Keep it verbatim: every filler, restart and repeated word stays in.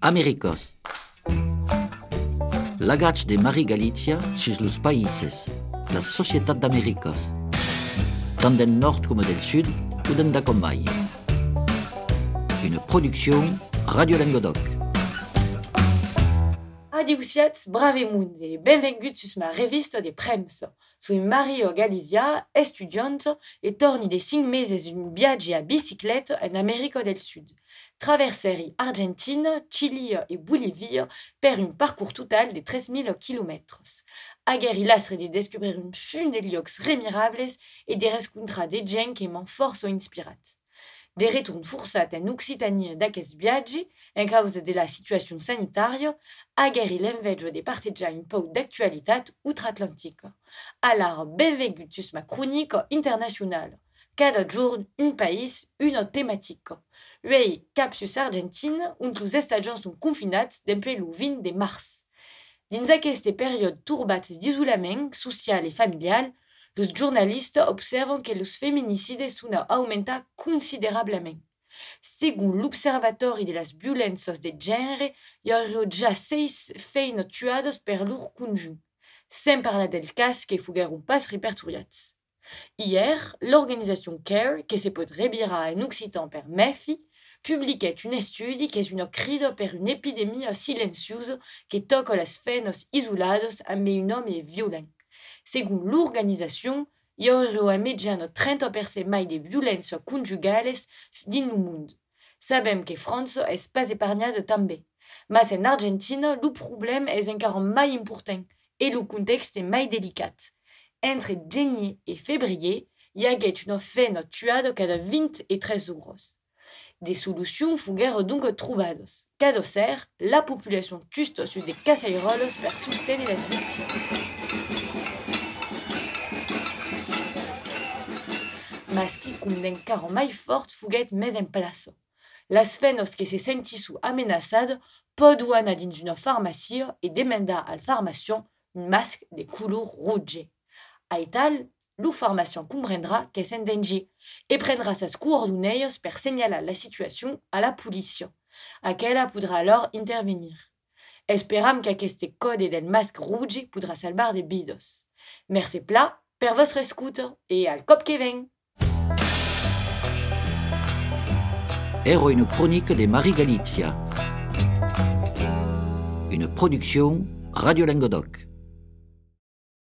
Americos. L'agats de Mari Galizia sus los païses, la Societat d'Americos, tant del nord com del sud o d'en Combaia. Une production Radio Languedoc. Adiusiats bravemunt e benvenguts sus ma revista de prems. Sui Mario Galizia, estudiante, e torni de cinc meses un viatge a biciclette en América del Sud. Traverseri Argentine, Chili e Bolívia per un parcours total de treize mille kilomètres. Aguerri lastre de descobrir un fun de llocs remirables e de rescontra de gent que m'han força inspirat. De retorn forçat en Occitanie d'aquest viatge, en causa de la situació sanitària, aguerri l'enveja de partejar un peu d'actualitat outre-atlantica. Alors, benvenguts sus ma crònica internacional. Cada jorn, un país, una temàtica. Uei cap sus Argentine, on los estats són confinats dempuèi lo vint de març. Dins aquesta període turbat d'isolament social e familial, los jornalistes observan que los feminicides son a aumentar considerablement. Según l'Observatori de las Violències de Gènere, hi hauria ja seis feines tuades per lor conjunt, sem parlar dels cas que fogueron pas repertoriats. Hier, l'organisació CARE, que se pot rebirar en occitan per MEFI, publiquait un estudi que és una crida per una epidèmia silenciosa que toca les feines isolades amb un home violent. Según l'organización, hi hauria en mitjana trenta per cent mai de violències conjugales dins el món. Sabem que França és pas epargnada també, mas en Argentina el problema és encara mai important e el context és mai delicat. Entre gener e febrer, hi hagué una feina tuada cada vint e tres hores. Des solucions fogueren donc trobades. Cada ser, la populació tusta sus de casairoles per sostenir les víctimes. Mas qui com d'encara mai fort foguet més en plaça. Les feines que se sentissu amenaçades poden anar dins una farmàcia e demandar al farmacien un masc de color rouge. A tal, lo farmacien comprendrà que és en danger e prendrà ses coordonnées per senyalar la situació a la policia. Aquella podrà alors intervenir. Esperam que aquest code del masc rouge podrà salvar de vides. Merci pla per vostra escuta e al cop que ven! Era une chronique de Mari Galizia. Une production Radio Languedoc.